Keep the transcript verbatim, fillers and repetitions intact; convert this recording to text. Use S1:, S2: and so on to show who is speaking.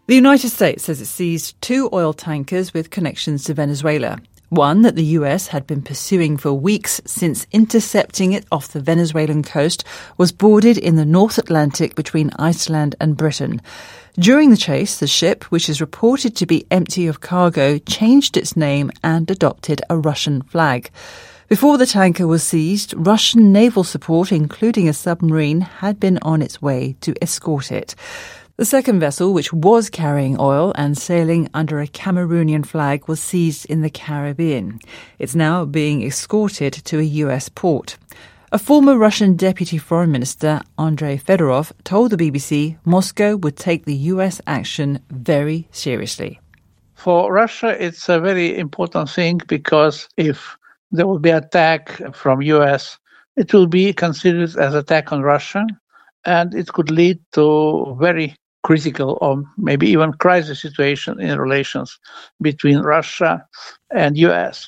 S1: The United States says it seized two oil tankers with connections to Venezuela. One that the U S had been pursuing for weeks since intercepting it off the Venezuelan coast was boarded in the North Atlantic between Iceland and Britain. During the chase, the ship, which is reported to be empty of cargo, changed its name and adopted a Russian flag. Before the tanker was seized, Russian naval support, including a submarine, had been on its way to escort it. The second vessel, which was carrying oil and sailing under a Cameroonian flag, was seized in the Caribbean. It's now being escorted to a U S port. A former Russian Deputy Foreign Minister, Andrei Fedorov, told the B B C Moscow would take the U S action very seriously.
S2: For Russia, it's a very important thing because if there will be attack from U S, it will be considered as attack on Russia, and it could lead to very critical or maybe even crisis situation in relations between Russia and U S.